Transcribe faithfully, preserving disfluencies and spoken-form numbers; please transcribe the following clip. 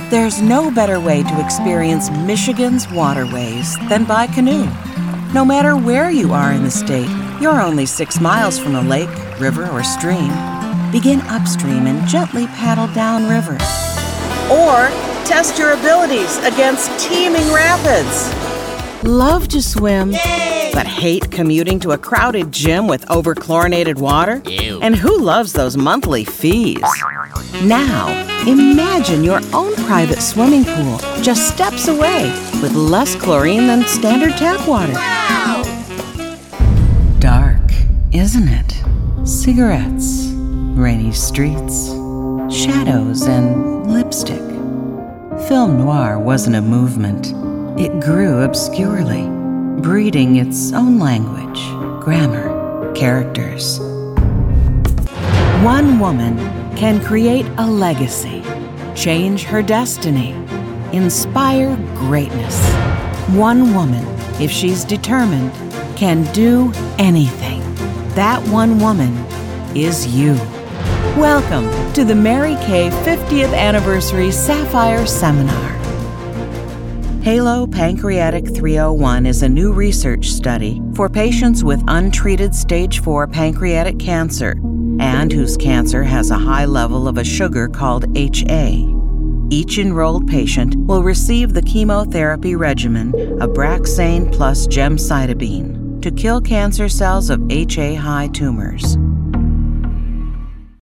There's no better way to experience Michigan's waterways than by canoe. No matter where you are in the state, you're only six miles from a lake, river, or stream. Begin upstream and gently paddle downriver. Or test your abilities against teeming rapids. Love to swim, Yay! but hate commuting to a crowded gym with over-chlorinated water? Ew. And who loves those monthly fees? Now, imagine your own private swimming pool just steps away with less chlorine than standard tap water. Wow! Dark, isn't it? Cigarettes, rainy streets, shadows, and lipstick. Film noir wasn't a movement. It grew obscurely, breeding its own language, grammar, characters. One woman can create a legacy, change her destiny, inspire greatness. One woman, if she's determined, can do anything. That one woman is you. Welcome to the Mary Kay fiftieth Anniversary Sapphire Seminar. HALO Pancreatic three oh one is a new research study for patients with untreated stage four pancreatic cancer and whose cancer has a high level of a sugar called H A. Each enrolled patient will receive the chemotherapy regimen Abraxane plus gemcitabine to kill cancer cells of H A high tumors.